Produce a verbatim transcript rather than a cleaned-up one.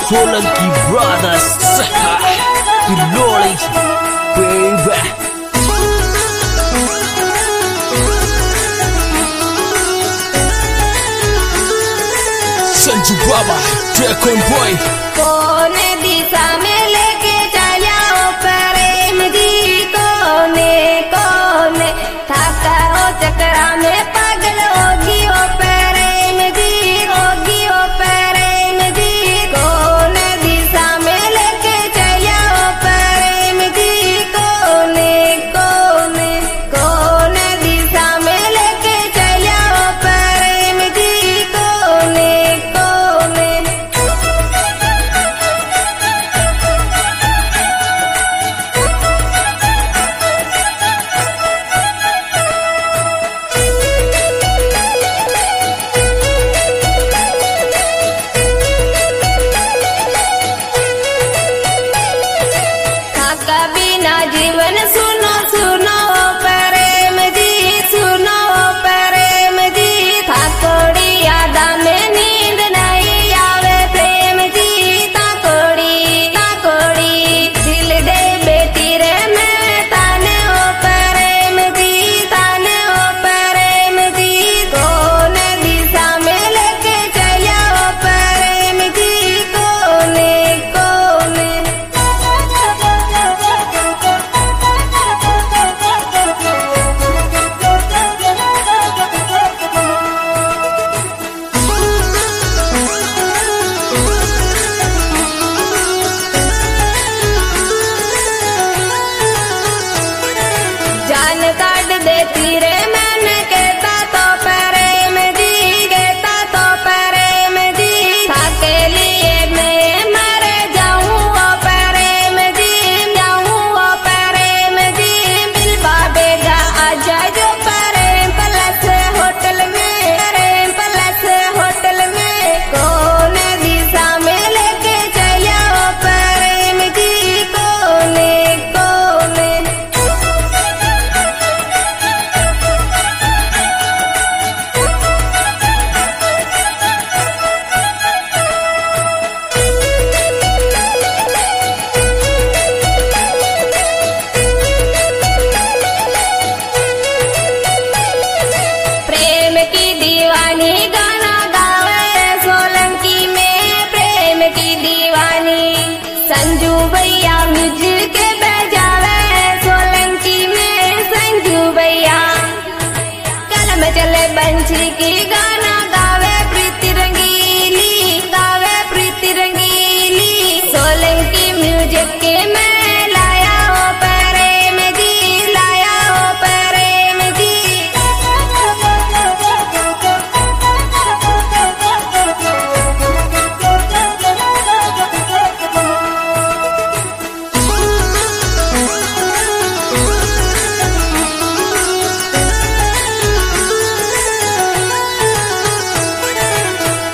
Solanki Brothers, Piloli, baby. Sanju Baba, Dragon Boy. कौन दिशा में लेके चला प्रेम जी, कोने कोने थाका हो चक्रा में पागल होगी ओ प्रेम जी, होगी ओ प्रेम जी। कौन दिशा में लेके चला प्रेम जी, कोने कोने कौन दिशा में लेके चला प्रेम जी, कोने कोने। जीवन सुनो सुनो प्रेम जी, सुनो प्रेम जी। थाकोड़ी यादा में नींद नहीं आवे प्रेम जी, ताकोड़ी ताकोड़ी दिल दे बेटी रे मैं ताने हो प्रेम जी, ताने हो प्रेम जी। कौन दिशा में लेके चला हो प्रेम जी, कोने कोने। जान काट देती रे मैंने कहता तो प्रेम जी, कहता तो प्रेम जी। थाके लिए मैं मर जाऊं ओ प्रेम जी, जाऊं ओ प्रेम जी। मिल पावेगा आजा जो प्रेम प्लस होटल में, प्रेम प्लस होटल में। कौन दिशा में लेके चला ओ प्रेम जी, कोने कोने। प्रेम की दीवानी गाना गावे सोलंकी में, प्रेम की दीवानी। संजू भैया म्यूजिक बजावे सोलंकी में, संजू भैया। कलम चले बंशी की गाना गावे प्रीति रंगीली, गावे प्रीति रंगीली। सोलंकी म्यूजिक में